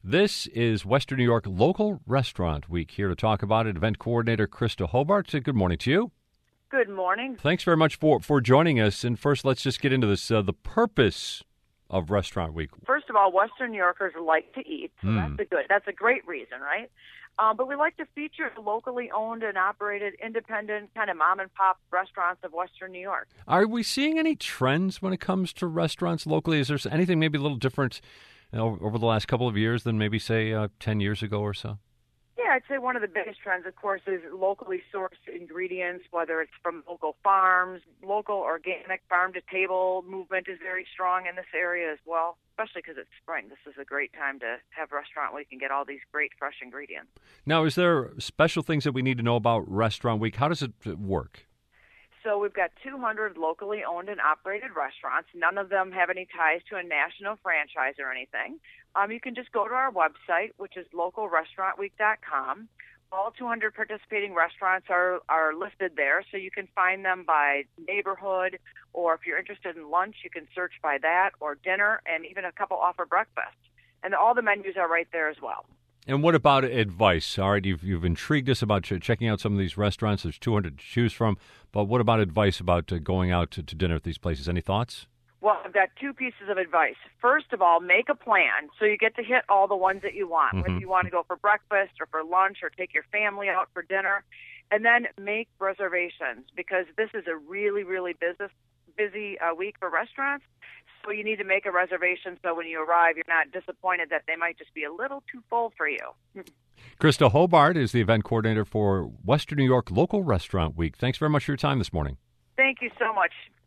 This is Western New York Local Restaurant Week. Here to talk about it, event coordinator Krista Hobart. Good morning to you. Good morning. Thanks very much for joining us. And first, let's just get into this, the purpose of Restaurant Week. First of all, Western New Yorkers like to eat, so that's a great reason, right? But we like to feature locally owned and operated independent kind of mom-and-pop restaurants of Western New York. Are we seeing any trends when it comes to restaurants locally? Is there anything maybe a little different over the last couple of years than maybe, say, 10 years ago or so? Yeah, I'd say one of the biggest trends, of course, is locally sourced ingredients, whether it's from local farms. Local organic farm-to-table movement is very strong in this area as well, especially because it's spring. This is a great time to have a restaurant where you can get all these great fresh ingredients. Now, is there special things that we need to know about Restaurant Week? How does it work? So we've got 200 locally owned and operated restaurants. None of them have any ties to a national franchise or anything. You can just go to our website, which is localrestaurantweek.com. All 200 participating restaurants are listed there, so you can find them by neighborhood, or if you're interested in lunch, you can search by that, or dinner, and even a couple offer breakfast. And all the menus are right there as well. And what about advice? All right, you've intrigued us about checking out some of these restaurants. There's 200 to choose from. But what about advice about going out to dinner at these places? Any thoughts? Well, I've got two pieces of advice. First of all, make a plan so you get to hit all the ones that you want, whether you want to go for breakfast or for lunch or take your family out for dinner. And then make reservations, because this is a really, really busy week for restaurants. So you need to make a reservation so when you arrive, you're not disappointed that they might just be a little too full for you. Krista Hobart is the event coordinator for Western New York Local Restaurant Week. Thanks very much for your time this morning. Thank you so much.